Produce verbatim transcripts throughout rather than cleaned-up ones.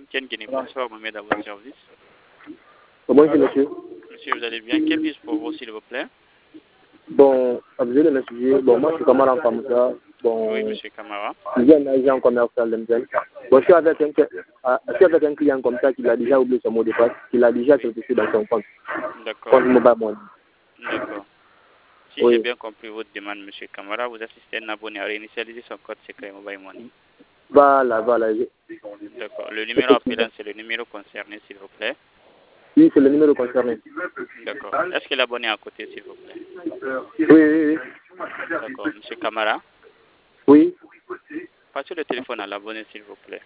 Tiens Guinée, bonsoir, Mohamed à votre service. Bonjour monsieur. Monsieur, vous allez bien? Quel bus pour vous, s'il vous plaît? Bon, objet de m'excuser. Bon, moi je suis Kamara en Famoussa. Bon, Oui, monsieur Camara. je suis un agent commercial de Mzen. Bon, je suis avec un, euh, je suis avec un client comme ça qui a déjà oublié son mot de passe, qu'il a déjà quelque chose dans son compte. D'accord. Compte mobile money. D'accord. Si Oui. j'ai bien compris votre demande, monsieur Camara, vous assistez un abonné à réinitialiser son code secret Mobile Money. Voilà, voilà. D'accord. Le numéro appelant, c'est le numéro concerné, s'il vous plaît. Oui, c'est le numéro concerné. D'accord. Est-ce que l'abonné est à côté, s'il vous plaît? Oui, oui, oui. D'accord. Monsieur Camara, Oui. passez le téléphone à l'abonné, s'il vous plaît.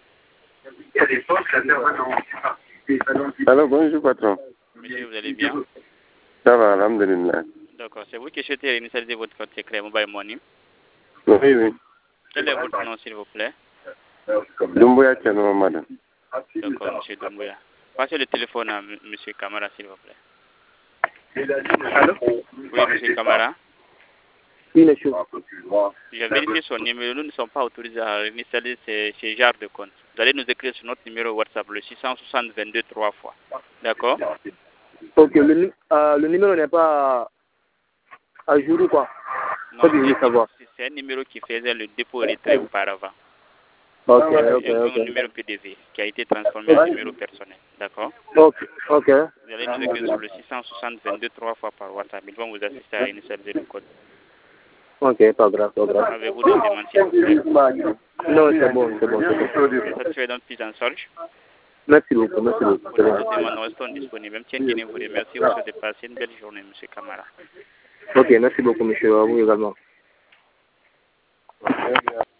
Alors, bonjour, patron. Monsieur, vous allez bien? Ça va, alhamdulillah. D'accord. C'est vous qui souhaitez réinitialiser votre code secret Mobile Money. Oui, oui. Quel est votre nom, s'il vous plaît? Dumbuya Tchano, madame. D'accord, monsieur Doumbouya. Passez le téléphone à M. monsieur Camara, s'il vous plaît. Allô? Oui, monsieur Camara. Oui, monsieur. J'ai vérifié son numéro. Nous ne sommes pas autorisés à réinitialiser ces, ces genres de comptes. Vous allez nous écrire sur notre numéro WhatsApp, le six cent soixante vingt-deux trois fois. D'accord? Ok, le, euh, le numéro n'est pas à jour ou quoi? Non, que je veux savoir. c'est un numéro qui faisait le dépôt et retrait auparavant. Ok, ok, C'est un ok. numéro P D V qui a été transformé en numéro personnel. D'accord? Ok, ok. Vous allez nous écrire sur le six cent soixante vingt-deux trois fois par WhatsApp. Ils vont vous assister à réinitialiser le code. Ok, pas grave, pas grave. Avez-vous des demandes, s'il vous plaît? Non, c'est bon, c'est bon, c'est bon. Vous êtes satisfait d'un prise en charge? Merci beaucoup, merci beaucoup. Pour les autres demandes, nous restons disponibles. Même Tiens Guinée vous remercie. Vous souhaitez passer une belle journée, monsieur Camara. Ok, merci beaucoup, monsieur. À vous également.